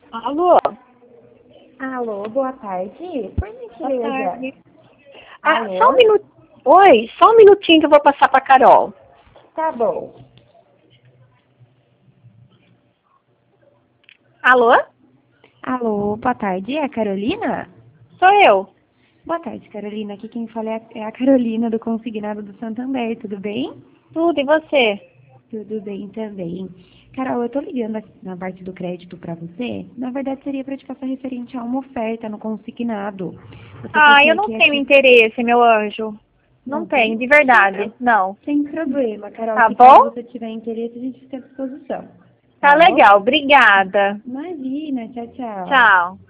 Alô? Alô, boa tarde. Por Boa gentileza. tarde. Alô? Só um minuto. Oi, só um minutinho que eu vou passar pra Carol. Tá bom. Alô? Alô, boa tarde. É a Carolina? Sou eu. Boa tarde, Carolina. Aqui quem fala é a Carolina do Consignado do Santander. Tudo bem? Tudo, e você? Tudo bem também. Carol, eu tô ligando aqui na parte do crédito pra você. Na verdade, seria para te passar referente a uma oferta no consignado. Você Eu não consegue tenho aqui... interesse, meu anjo. Não Não tenho, tem? de verdade. Não. Sem problema, Carol. Tá Se caso bom? você tiver interesse, a gente fica à disposição. Tá Tá bom? legal, obrigada. Imagina. Tchau, tchau. Tchau.